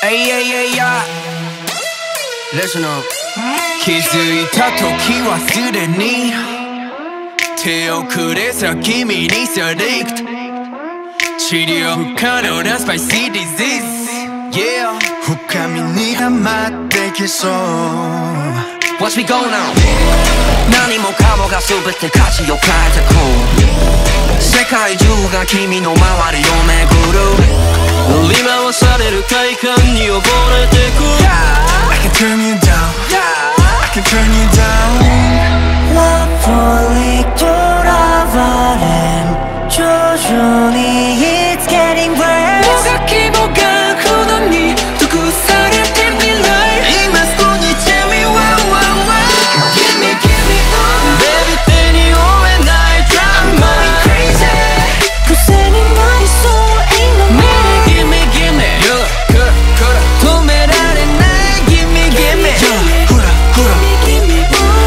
Ay, ay, ay, ay. Listen up. 気づいた時はすでに手遅れさ君にさリクト治療不可能なスパイシーディジーズ Yeah 深みにはまってきそう Watch me go now 何もかもが全て価値を変えてく世界中が君の周りを巡る振り回される快感に溺れてく I can turn you down I can turn you down Lovely 돌아버린 조준이 It's getting worse 뭐가 기모가 굳었니 또 그 살을 take me like 이 맛뿐이 tell me why Give me Baby 때니 오해 나의 drama I'm going crazy 그 셈이 말이 so ain't no more Give me Yeah 그래 도매라는 나의 Give me 후라 후라 Give me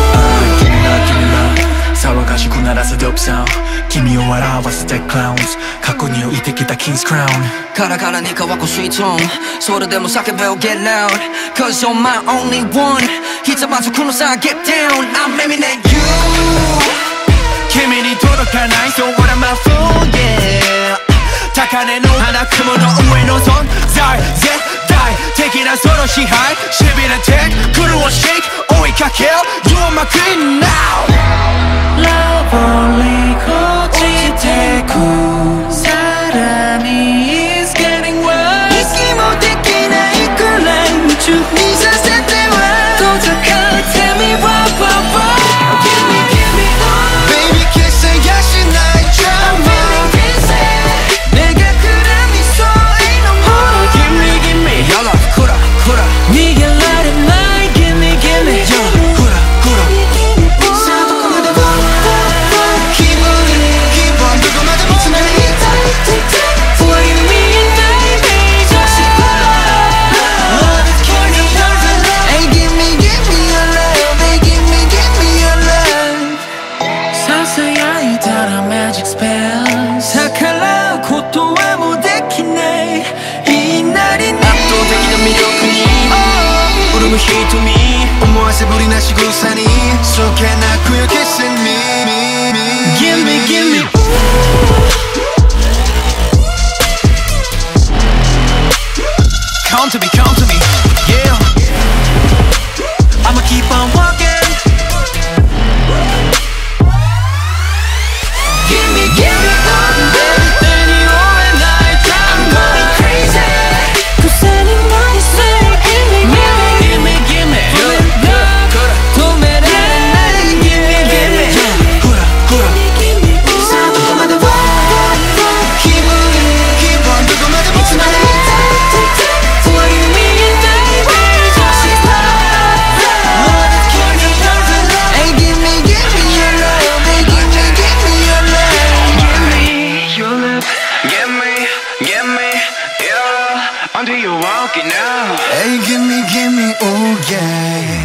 騒がしく鳴らすドープサウンド君を笑わせてクラウンズ過去に置いてきたキングスクラウンカラカラに乾くスイートーンそれでも叫べよ Get loud Cause you're my only one ひざまずくのさ Get down I'm aiming at you 君に届かない So what am I for yeah 高嶺の花雲の上の存在絶対的なその支配しびれてくるを shake 追いかけよ You are my queen now Lovely 고치되고 사람이 It's getting worse 息もできないくらい夢中にさせては遠ざかる Tell me why Give me Baby 消せやしない I'm drama feeling crazy 내가 그래 니 so ain't no more Give me 야라 쿠라 네가 나를 날 Give me 후라 후라 さあどこまでも気分どこまでもつめて For you me and I baby Just love is killing me Hey give me your love Hey give me your love ささやいたら Magic spell 逆らうことはもうできないいいなりに圧倒的な魅力に潤む瞳思わせぶりな仕草にそけなくよ Kissing me Give me Come to me Yeah I'ma keep on walking Give me Baby 때니 오해 나의 I'm drama going crazy 그 셈이 말이 so ain't no more Give me 도매라는 나의 Give me 후라 후라 さあどこまでも気分どこまでもつめて For you me and I baby Just love is killing me Hey give me your love Hey give me your love Give me your love Until you're walking out Hey give me oh yeah